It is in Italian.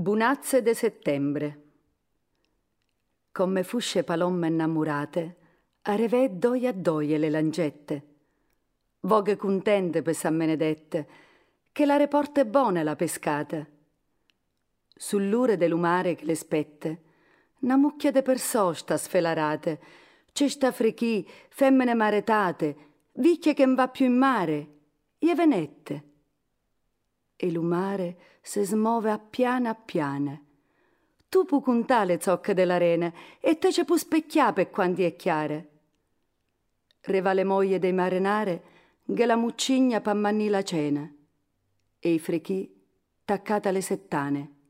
Bunazze de settembre. Come fusce palomme innamorate, arrevé doi a doi le langette. Voghe contente per San Benedette, che la reporte buone la pescata. Sull'ure dell'umare che le spette, una mucchia de persosta sfelarate, cesta frechì, femmine maretate, vicchie che n va più in mare, e venette. E l'umare se smuove a piana. Tu pu contà le zocche dell'arena e te ce pu specchià per quando è chiare. Reva le moglie dei marenare che la muccigna pa manni la cena e i frechì taccata le settane.